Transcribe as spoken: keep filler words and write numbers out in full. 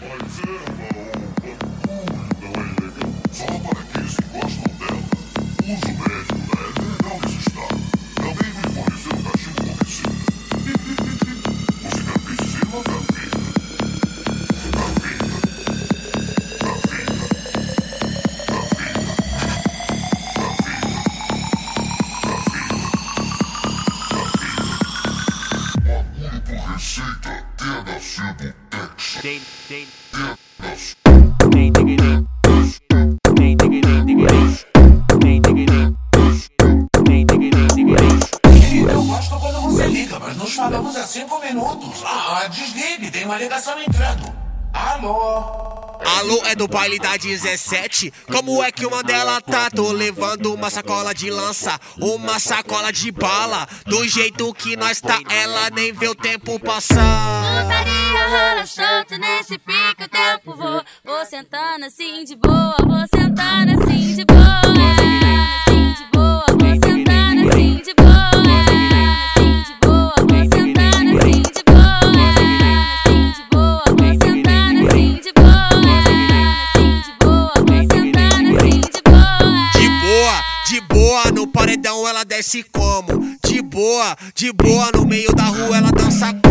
Eu gosto quando você liga, mas nos falamos há cinco minutos. Ah, desligue, tem uma ligação entrando. Alô? Alô, é do baile da dezessete? Como é que uma dela tá? Tô levando uma sacola de lança, uma sacola de bala. Do jeito que nós tá, ela nem vê o tempo passar. Putaria rola solto nesse pique, o tempo voa. Vou sentando assim de boa, vou sentando assim de boa. Vou sentando assim de boa, vou sentando assim de boa. De boa, no paredão ela desce como? De boa, de boa, no meio da rua ela dança